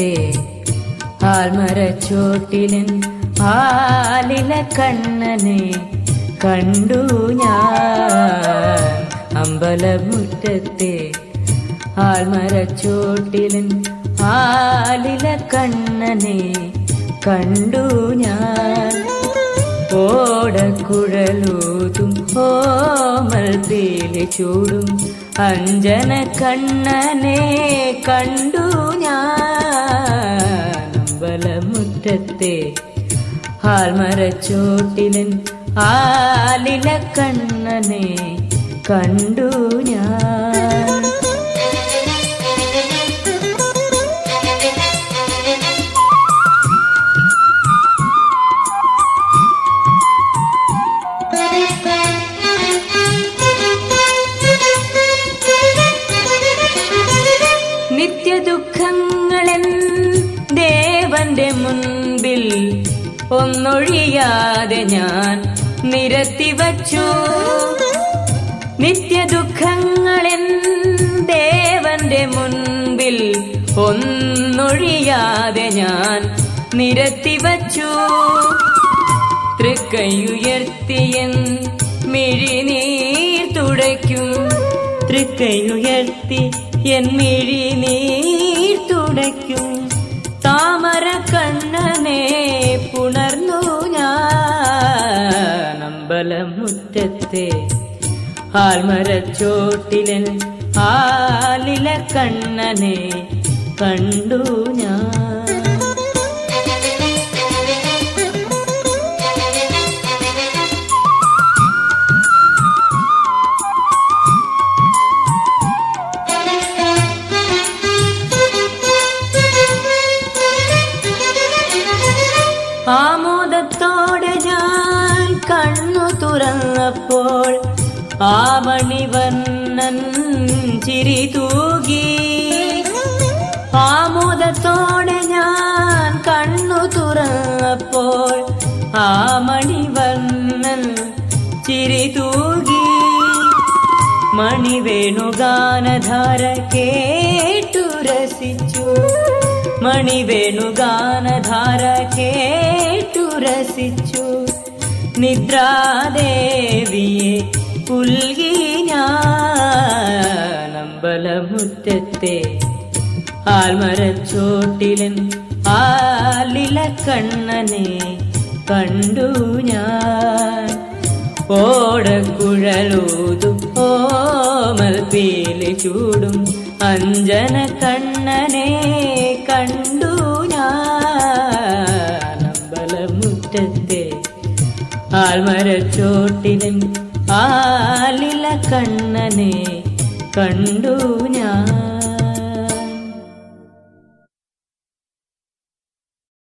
മുറ്റത്തെ ആൽമരച്ചോട്ടിലൻ ആലില കണ്ണനെ കണ്ടു ഞാൻ. അമ്പലമുറ്റത്തെ ആൽമരച്ചോട്ടിലൻ ആലില കണ്ണനെ കണ്ടു ഞാൻ. ഓടക്കുഴലൂതും ഓമൽ പീലി ചൂടും അഞ്ജന കണ്ണനെ കണ്ടു ഞാൻ. അമ്പലമുറ്റത്തെ ആൽമരച്ചോട്ടിലൻ ആലില കണ്ണനെ കണ്ടു ഞാൻ. നിത്യദുഃഖങ്ങളെൻ ദേവന്റെ മുൻപിൽ ഒന്നൊഴിയാതെ ഞാൻ നിരത്തിവച്ചു. നിത്യദുഃഖങ്ങളെൻ ദേവന്റെ മുൻപിൽ ഒന്നൊഴിയാതെ ഞാൻ നിരത്തിവച്ചു. തൃക്കൈയുയർത്തിയൻ മിഴിനീർ തുടയ്ക്കും. തൃക്കൈയുയർത്തി എൻ മിഴിനീർ തുടയ്ക്കും. താമര കണ്ണനെ പുണർന്നു ഞാൻ. അമ്പലമുറ്റത്തെ ആൽമരച്ചോട്ടിലൻ ആലില കണ്ണനെ കണ്ടു ഞാൻ. ആമോദത്തോടെ ഞാൻ കണ്ണു തുറന്നപ്പോൾ ആ മണിവർണ്ണൻ ചിരി തൂകി. ആമോദത്തോടെ ഞാൻ കണ്ണു തുറന്നപ്പോൾ ആ മണിവർണ്ണൻ ചിരി തൂകി. മണിവേണുഗാനധാര കേട്ടു രസിച്ചു. മണിവേണുഗാനധാര കേട്ടു രസിച്ചു. നിദ്രാദേവിയെ പുൽകി ഞാൻ. അമ്പലമുറ്റത്തെ ആൽമരച്ചോട്ടിലൻ ആലില കണ്ണനെ കണ്ടു ഞാൻ. ഓടക്കുഴലൂതും ഓമൽ പീലി ചൂടും അഞ്ജന കണ്ണനെ കണ്ടു ഞാൻ. അമ്പലമുറ്റത്തെ ആൽമരച്ചോട്ടിലൻ ആലില കണ്ണനെ കണ്ടു ഞാൻ.